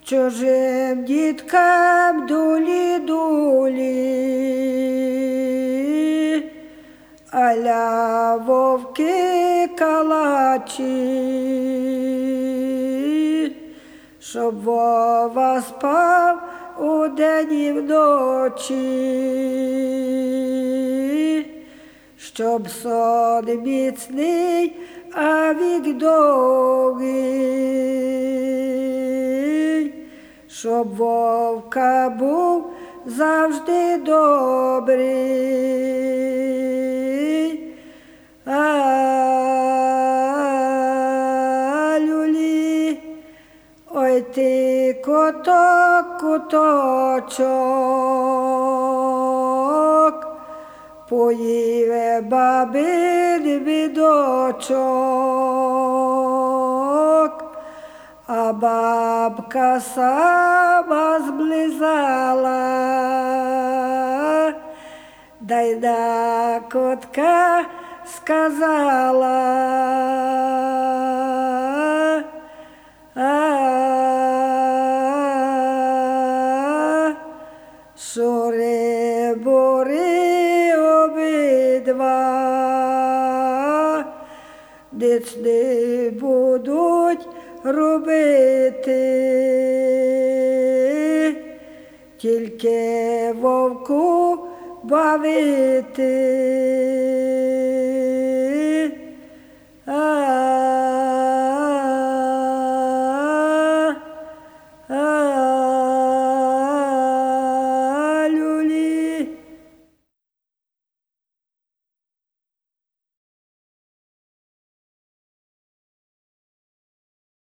чужим діткам дулі-дулі, аля вовки калачі, щоб Вова спав удень і вночі, щоб сон міцний, а вік довгий, щоб вовка був завжди добрий. А люлі, ой ти коток, куточок, поїве бабин бідочок, а бабка сама зблизала, дай на котка сказала. Шури-бури обидва, ніч не будуть робити, тільки вовку бавити.